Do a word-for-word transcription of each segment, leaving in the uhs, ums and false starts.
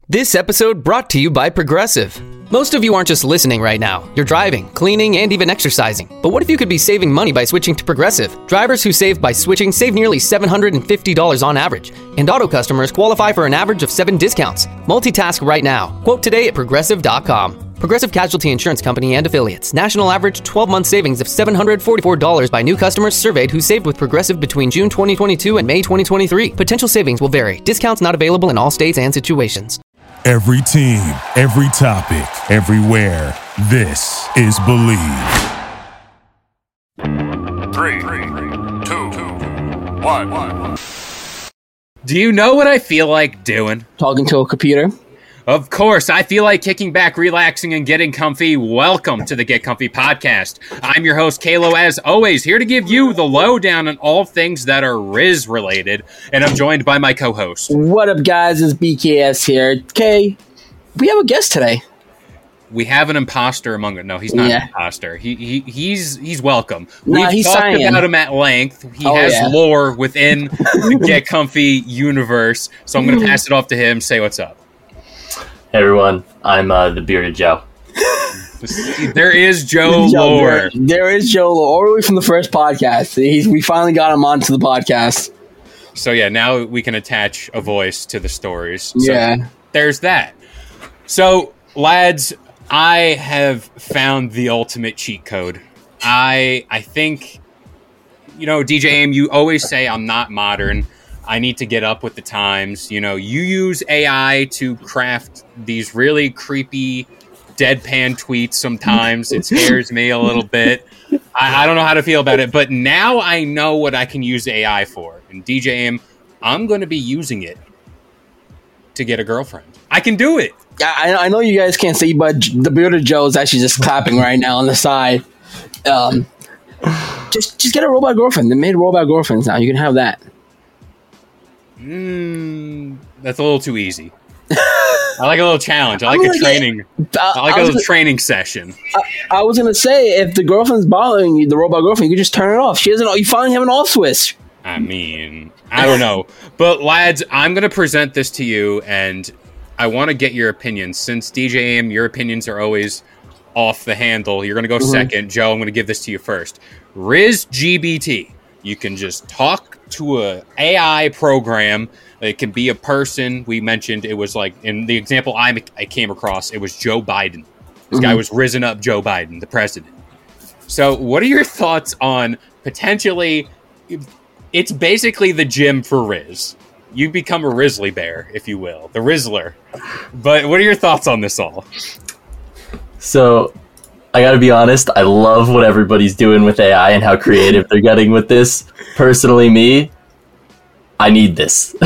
This episode brought to you by Progressive. Most of you aren't just listening right now. You're driving, cleaning, and even exercising. But what if you could be saving money by switching to Progressive? Drivers who save by switching save nearly seven hundred fifty dollars on average. And auto customers qualify for an average of seven discounts. Multitask right now. Quote today at progressive dot com. Progressive Casualty Insurance Company and Affiliates. National average twelve-month savings of seven hundred forty-four dollars by new customers surveyed who saved with Progressive between June twenty twenty-two and May twenty twenty-three. Potential savings will vary. Discounts not available in all states and situations. Every team, every topic, everywhere. This is Believe. Three, two, one. Do you know what I feel like doing? Talking to a computer. Of course, I feel like kicking back, relaxing, and getting comfy. Welcome to the Get Comfy Podcast. I'm your host, Kalo, as always, here to give you the lowdown on all things that are Riz related, and I'm joined by my co-host. What up, guys? It's B K S here. Kay, we have a guest today. We have an imposter among us. No, he's not Yeah. an imposter. He, he he's he's welcome. Nah, We've he's talked cyan. about him at length. He Oh, has yeah. lore within the Get Comfy universe, so I'm going to pass it off to him. Say what's up. Hey everyone, I'm uh, the Bearded Joe. There is Joe Joe, Lore. There, there is Joe Lore, all the way from the first podcast. He's, we finally got him onto the podcast. So yeah, now we can attach a voice to the stories. So Yeah. there's that. So lads, I have found the ultimate cheat code. I I think, you know, D J Aim, you always say I'm not modern. I need to get up with the times. You know, you use A I to craft these really creepy deadpan tweets sometimes. It scares me a little bit. I, I don't know how to feel about it, but now I know what I can use A I for. And D J M, I'm going to be using it to get a girlfriend. I can do it. I, I know you guys can't see, but the Bearded Joe is actually just clapping right now on the side. Um, just, just get a robot girlfriend. They made robot girlfriends now. You can have that. Mm, that's a little too easy. I like a little challenge. I like I'm a gonna training. get- I- I like I a was little gonna- training session. I was gonna say, if the girlfriend's bothering you, the robot girlfriend, you can just turn it off. She doesn't. You finally have an off switch. I mean, I don't know. But lads, I'm going to present this to you, and I want to get your opinions. Since D J M, your opinions are always off the handle. You're going to go Mm-hmm. second. Joe, I'm going to give this to you first. Riz G B T. You can just talk to a AI program. It can be a person. We mentioned it was like, in the example I, I came across, it was Joe Biden. This guy was risen up Joe Biden, the president. So what are your thoughts on potentially... It's basically the gym for Riz. You become a Rizzly Bear, if you will. The Rizzler. But what are your thoughts on this all? So, I gotta be honest, I love what everybody's doing with A I and how creative they're getting with this. Personally, me, I need this.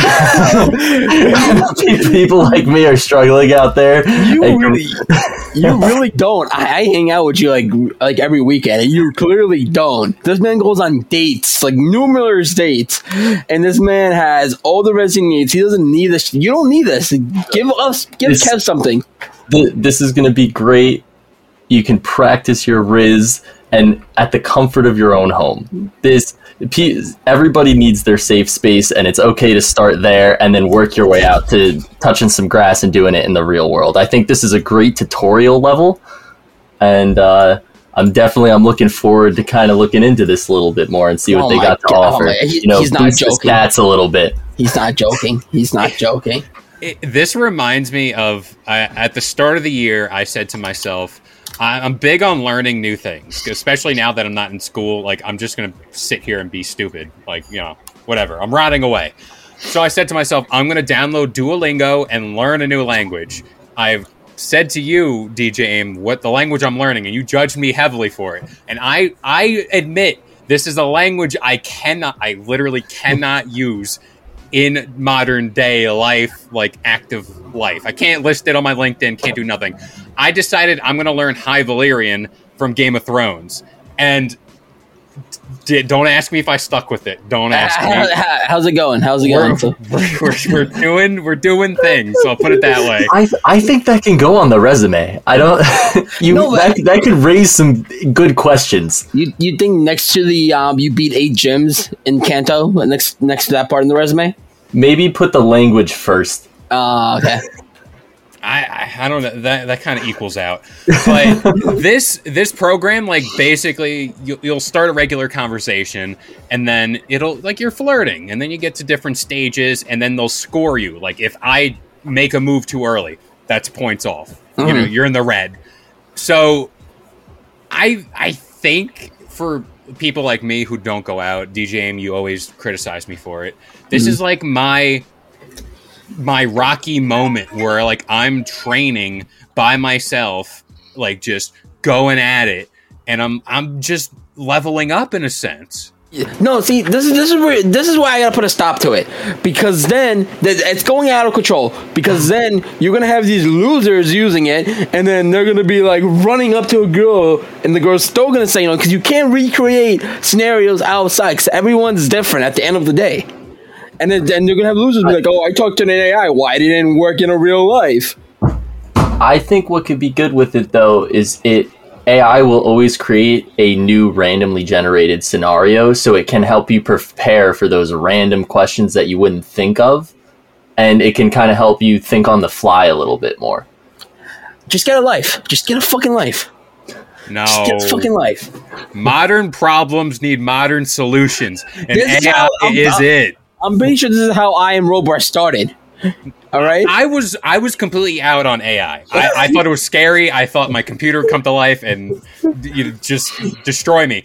People like me are struggling out there. You and- really, you really don't. I, I hang out with you like like every weekend, and you clearly don't. This man goes on dates, like numerous dates, and this man has all the rest he needs. He doesn't need this. You don't need this. Give us, give This- Kev something. th- this is gonna be great. You can practice your Riz and at the comfort of your own home. This pe- everybody needs their safe space, and it's okay to start there and then work your way out to touching some grass and doing it in the real world. I think this is a great tutorial level, and uh, I'm definitely I'm looking forward to kind of looking into this a little bit more and see what Oh they my got to God, offer. oh my- he- you know, he's not boost the joking. stats a little bit. He's not joking. He's not joking. It, this reminds me of, I, at the start of the year, I said to myself, I, I'm big on learning new things, especially now that I'm not in school. Like, I'm just going to sit here and be stupid. Like, you know, whatever. I'm rotting away. So I said to myself, I'm going to download Duolingo and learn a new language. I've said to you, D J Aim, what the language I'm learning, and you judged me heavily for it. And I, I admit, this is a language I cannot, I literally cannot use in modern day life, like active life. I can't list it on my LinkedIn, can't do nothing. I decided I'm going to learn High Valyrian from Game of Thrones. And d- don't ask me if I stuck with it. Don't ask me. How- how- how's it going? How's it We're, going? we're, we're, we're doing we're doing things. So I'll put it that way. I I think that can go on the resume. I don't. you No, but- that that could raise some good questions. You you think next to the um you beat eight gyms in Kanto next next to that part in the resume? Maybe put the language first. Uh okay. I, I I don't know, that that kind of equals out. But this this program, like, basically you, you'll start a regular conversation, and then it'll, like, you're flirting, and then you get to different stages, and then they'll score you. Like, if I make a move too early, that's points off. Mm-hmm. You know, you're in the red. So I I think for people like me who don't go out, D J M, you always criticize me for it. This mm-hmm. is like my my Rocky moment where, like, I'm training by myself, like, just going at it, and I'm I'm just leveling up in a sense. No, see, this is this is where this is why I gotta put a stop to it, because then th- it's going out of control. Because then you're gonna have these losers using it, and then they're gonna be like running up to a girl, and the girl's still gonna say no, because you can't recreate scenarios outside. Because everyone's different at the end of the day. And then, then you're going to have losers be like, oh, I talked to an A I. Why didn't it work in a real life? I think what could be good with it, though, is it A I will always create a new randomly generated scenario, so it can help you prepare for those random questions that you wouldn't think of, and it can kind of help you think on the fly a little bit more. Just get a life. Just get a fucking life. No. Just get a fucking life. Modern problems need modern solutions, and This is A I how I'm- is it. I'm pretty sure this is how I Am Robot started. All right? I was I was completely out on A I. I, I thought it was scary. I thought my computer would come to life and, you know, just destroy me.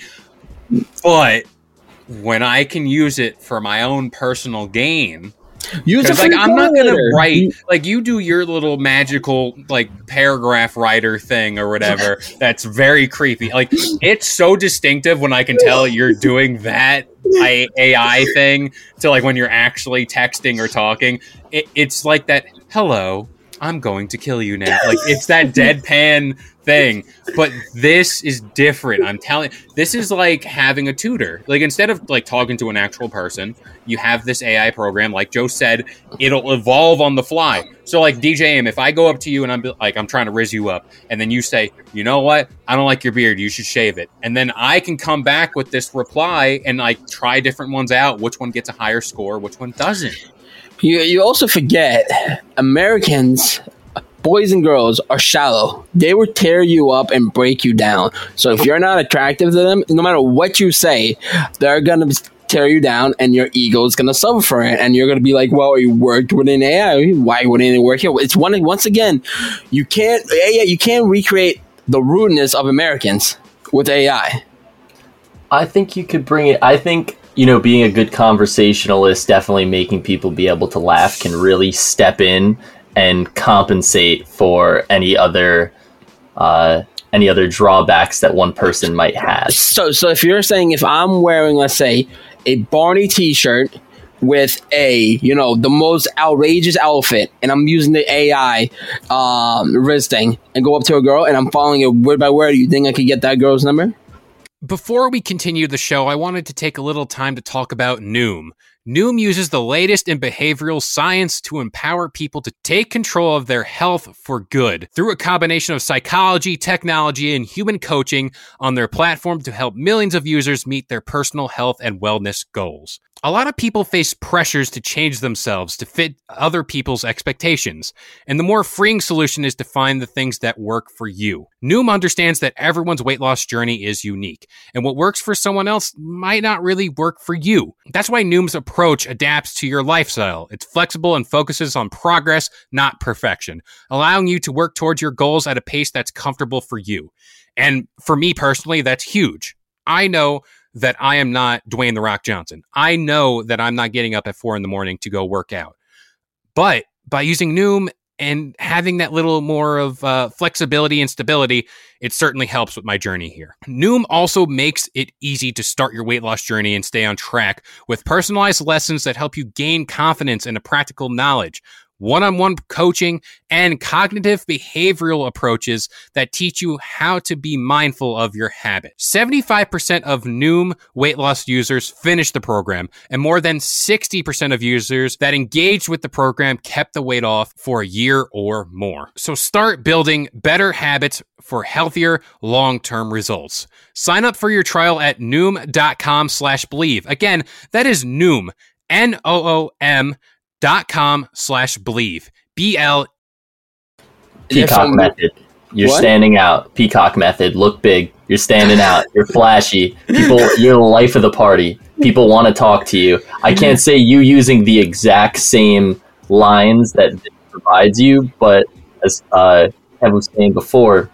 But when I can use it for my own personal gain, Use it for like, your I'm not gonna calculator. write You- like you do your little magical, like, paragraph writer thing or whatever. That's very creepy. Like, it's so distinctive when I can tell you're doing that A I thing to, like, when you're actually texting or talking. It, it's like that. Hello, I'm going to kill you now. Like, it's that deadpan thing. But this is different. I'm telling. This is like having a tutor. Like, instead of, like, talking to an actual person, you have this A I program. Like Joe said, it'll evolve on the fly. So, like, D J M, if I go up to you and I'm like, I'm trying to rizz you up, and then you say, you know what? I don't like your beard. You should shave it. And then I can come back with this reply and, like, try different ones out. Which one gets a higher score? Which one doesn't? You, you also forget Americans, boys and girls, are shallow. They will tear you up and break you down. So if you're not attractive to them, no matter what you say, they're going to tear you down, and your ego is going to suffer for it. And you're going to be like, well, you worked with an A I. Why wouldn't it work here? It's one, once again, you can't, A I, you can't recreate the rudeness of Americans with A I. I think you could bring it. I think, you know, being a good conversationalist, definitely making people be able to laugh can really step in and compensate for any other uh, any other drawbacks that one person might have. So, so if you're saying, if I'm wearing, let's say, a Barney T-shirt with a, you know, the most outrageous outfit, and I'm using the A I um, Riz thing, and go up to a girl, and I'm following it word by word, do you think I could get that girl's number? Before we continue the show, I wanted to take a little time to talk about Noom. Noom uses the latest in behavioral science to empower people to take control of their health for good through a combination of psychology, technology, and human coaching on their platform to help millions of users meet their personal health and wellness goals. A lot of people face pressures to change themselves to fit other people's expectations, and the more freeing solution is to find the things that work for you. Noom understands that everyone's weight loss journey is unique, and what works for someone else might not really work for you. That's why Noom's approach adapts to your lifestyle. It's flexible and focuses on progress, not perfection, allowing you to work towards your goals at a pace that's comfortable for you. And for me personally, that's huge. I know that I am not Dwayne The Rock Johnson. I know that I'm not getting up at four in the morning to go work out. But by using Noom and having that little more of uh, flexibility and stability, it certainly helps with my journey here. Noom also makes it easy to start your weight loss journey and stay on track with personalized lessons that help you gain confidence and a practical knowledge, one-on-one coaching, and cognitive behavioral approaches that teach you how to be mindful of your habits. seventy-five percent of Noom weight loss users finished the program, and more than sixty percent of users that engaged with the program kept the weight off for a year or more. So start building better habits for healthier long-term results. Sign up for your trial at noom.com slash believe. Again, that is Noom, N O O M dot com slash believe. B L. Peacock method. You're what? standing out. Peacock method. Look big. You're standing out. You're flashy. People, you're the life of the party. People want to talk to you. I can't say you using the exact same lines that it provides you, but as uh, Kevin was saying before,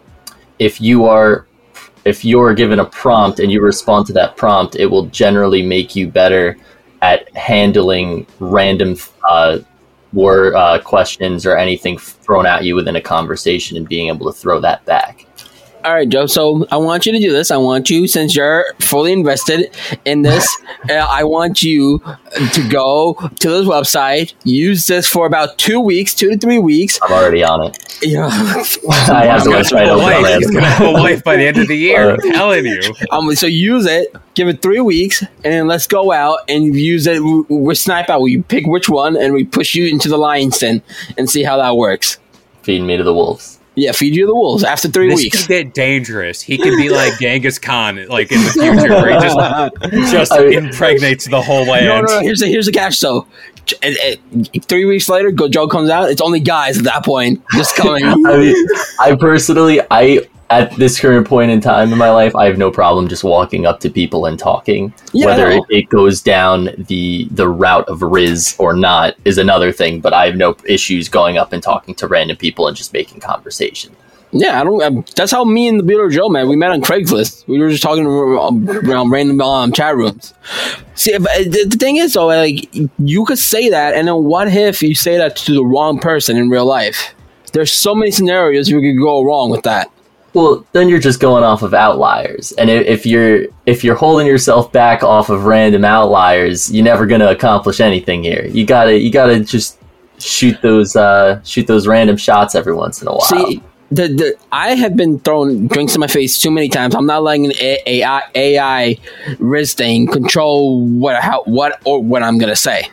if you are if you're given a prompt and you respond to that prompt, it will generally make you better at handling random uh, word uh, questions or anything thrown at you within a conversation and being able to throw that back. All right, Joe. So I want you to do this. I want you, since you're fully invested in this, uh, I want you to go to this website, use this for about two weeks, two to three weeks. I'm already on it. Yeah, I have the website open. He's going to have a life by the end of the year. I'm telling you. Um, so use it, give it three weeks, and then let's go out and use it. We, we snipe out. We pick which one, and we push you into the lion's den and see how that works. Feed me to the wolves. Yeah, feed you the wolves after three this weeks. This could get dangerous. He could be like Genghis Khan, like in the future, where he just, just I mean, impregnates the whole land. No, no, no. Here's the, here's the catch, though. It, it, three weeks later, Joe comes out. It's only guys at that point just coming. I mean, I personally, I at this current point in time in my life, I have no problem just walking up to people and talking. Yeah, Whether it, it goes down the the route of Riz or not is another thing, but I have no issues going up and talking to random people and just making conversation. Yeah, I don't. I, that's how me and the Beater Joe, man, we met on Craigslist. We were just talking around random um, chat rooms. See, but the, the thing is, though, like you could say that, and then what if you say that to the wrong person in real life? There's so many scenarios you could go wrong with that. Well, then you're just going off of outliers, and if you're if you're holding yourself back off of random outliers, you're never going to accomplish anything here. You gotta you gotta just shoot those uh, shoot those random shots every once in a while. See, the the I have been throwing drinks in my face too many times. I'm not letting an A I A I Riz thing control what how what or what I'm gonna say.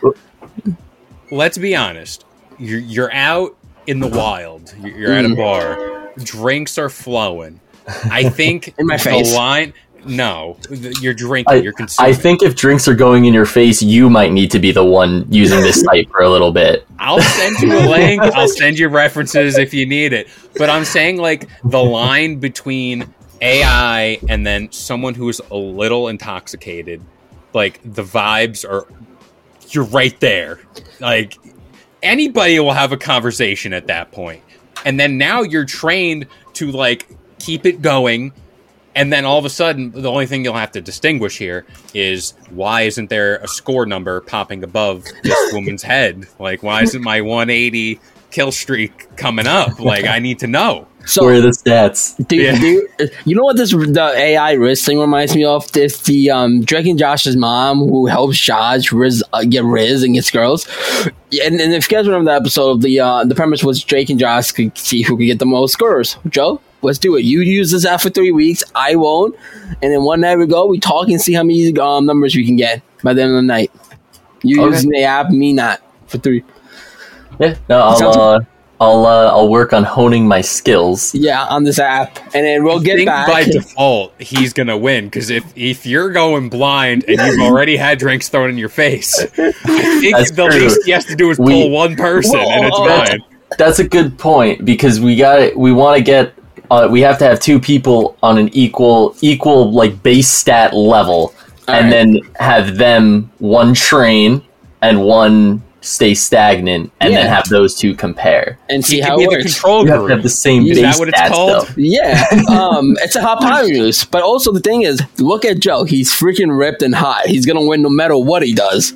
Let's be honest. You're you're out in the wild. You're at a bar. Drinks are flowing. I think in my the face. line. No, you're drinking. I, you're consuming. I think if drinks are going in your face, you might need to be the one using this site for a little bit. I'll send you a link. I'll send you references if you need it. But I'm saying like the line between A I and then someone who's a little intoxicated, like the vibes are. You're right there. Like anybody will have a conversation at that point. And then now you're trained to like keep it going. And then all of a sudden, the only thing you'll have to distinguish here is why isn't there a score number popping above this woman's head? Like, why isn't my one eighty kill streak coming up? Like, I need to know. So, where are the stats? Do, yeah. do, you know what this the A I Riz thing reminds me of? This the um, Drake and Josh's mom who helps Shaj Riz uh, get Riz and gets girls. And, and if you guys remember the episode, the uh, the premise was Drake and Josh could see who could get the most scores. Joe, let's do it. You use this app for three weeks. I won't. And then one night we go, we talk and see how many um, numbers we can get by the end of the night. You okay. using the app, me not for three. Yeah, no, I'll. Uh, I'll uh, I'll work on honing my skills. Yeah, on this app, and then we'll get I think back. By default, he's gonna win because if if you're going blind and you've already had drinks thrown in your face, I think that's the true. least he has to do is pull we, one person, whoa, and it's that's, fine. That's a good point because we got we want to get uh, we have to have two people on an equal equal like base stat level, all and right. then have them one train and one stay stagnant, and yeah. then have those two compare and see you how it works. Control you have to have the same Is base that what it's stats, called? Though. Yeah, um, it's a hypotenuse. But also the thing is, look at Joe. He's freaking ripped and hot. He's gonna win no matter what he does.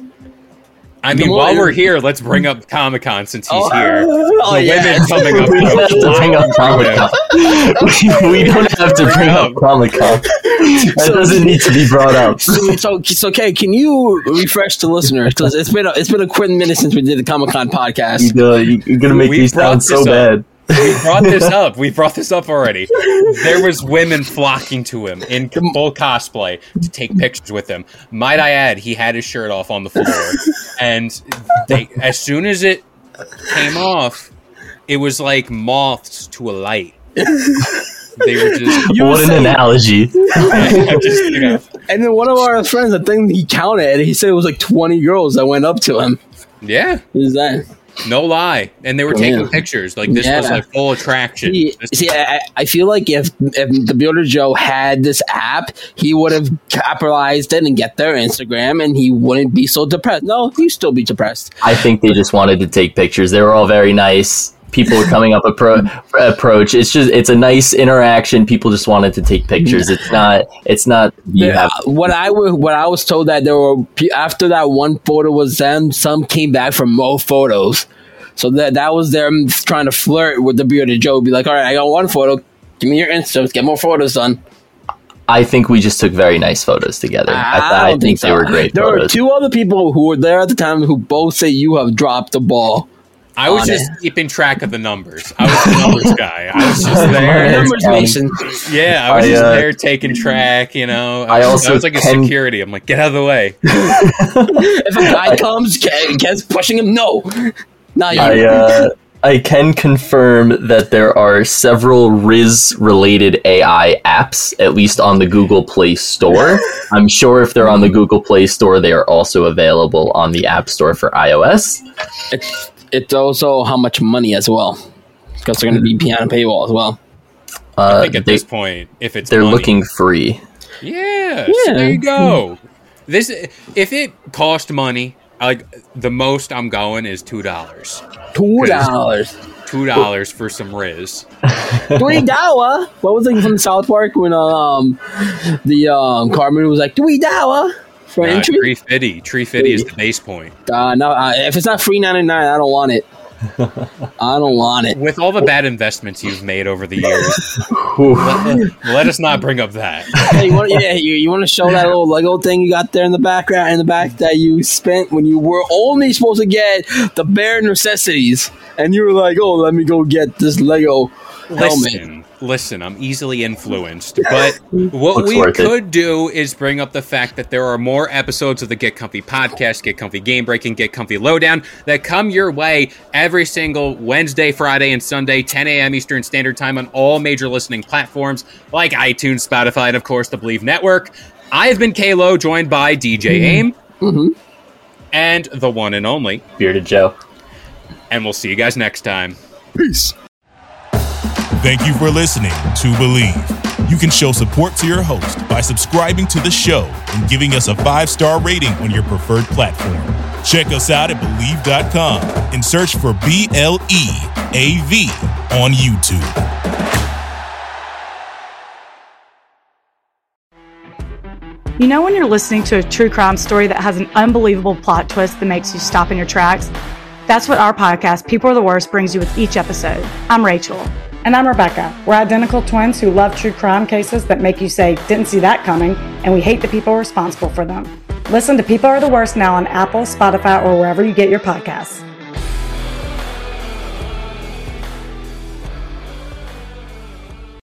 I mean, while we're here, let's bring up Comic-Con since he's oh, here. Oh, the yeah. women coming up. We don't have to bring up Comic-Con. we, we don't have to bring up Comic-Con. That so, doesn't need to be brought up. So, so okay, can you refresh the listeners? Because it's been a, it's been a quick minute since we did the Comic-Con podcast. You, uh, you're gonna make we me sound so bad. We brought this up. We brought this up already. There was women flocking to him in full cosplay to take pictures with him. Might I add, he had his shirt off on the floor, and they, as soon as it came off, it was like moths to a light. They were just what an saying, analogy. just, you know. And then one of our friends, I think he counted, he said it was like twenty girls that went up to him. Yeah, is that? No lie, and they were taking Yeah. pictures. Like this Yeah. was a full attraction. See, This- see I, I feel like if if the Builder Joe had this app, he would have capitalized it and get their Instagram, and he wouldn't be so depressed. No, he'd still be depressed. I think they just wanted to take pictures. They were all very nice. People were coming up appro- approach. It's just it's a nice interaction. People just wanted to take pictures. It's not. It's not. You Yeah, have what I was what I was told that there were pe- after that one photo was them, some came back for more photos. So that that was them trying to flirt with the Bearded Joe. Be like, all right, I got one photo. Give me your Insta. Let's get more photos done. I think we just took very nice photos together. I, I, I, don't think, so. they were great There photos. were two other people who were there at the time who both say you have dropped the ball. I was on just it. keeping track of the numbers. I was the numbers guy. I was just there. Numbers Mason. Yeah, I was I, just uh, there taking track. You know, I also I was like a can- security. I'm like, get out of the way. If a guy comes, Ke- Ken's pushing him. No, not you. I uh, I can confirm that there are several Riz related A I apps, at least on the Google Play Store. I'm sure if they're on the Google Play Store, they are also available on the App Store for iOS. It's it's also how much money as well, because they're going to be behind a paywall as well. Uh, I think at they, this point, if it's they're money, looking free. yeah, Yeah. so there you go. This if it cost money, like the most I'm going is two dollars. Two dollars. Two dollars for some Riz. Three dollar. What was it from South Park when um the um Carmen was like three dollar for Uh, entry? tree fitty. Tree fitty is the base point. Uh, no, uh, if it's not free ninety nine, I don't want it. I don't want it. With all the bad investments you've made over the years, Whew. let, let us not bring up that. Hey, you want, yeah, you, you want to show that little Lego thing you got there in the background, in the back that you spent when you were only supposed to get the bare necessities, and you were like, "Oh, let me go get this Lego helmet." Listen, listen, I'm easily influenced, but what Looks we worth it. could do is bring up the fact that there are more episodes of the Get Comfy podcast, Get Comfy Game Breaking, Get Comfy Lowdown that come your way every single Wednesday, Friday, and Sunday, ten a.m. Eastern Standard Time on all major listening platforms like iTunes, Spotify, and of course the Believe Network. I have been K-Lo, joined by D J Aim Mm-hmm. and the one and only, Bearded Joe. and we'll see you guys next time. Peace. Thank you for listening to Believe. You can show support to your host by subscribing to the show and giving us a five-star rating on your preferred platform. Check us out at Believe dot com and search for B L E A V on YouTube. You know when you're listening to a true crime story that has an unbelievable plot twist that makes you stop in your tracks? That's what our podcast, People Are the Worst, brings you with each episode. I'm Rachel. And I'm Rebecca. We're identical twins who love true crime cases that make you say, didn't see that coming, and we hate the people responsible for them. Listen to People Are the Worst now on Apple, Spotify, or wherever you get your podcasts.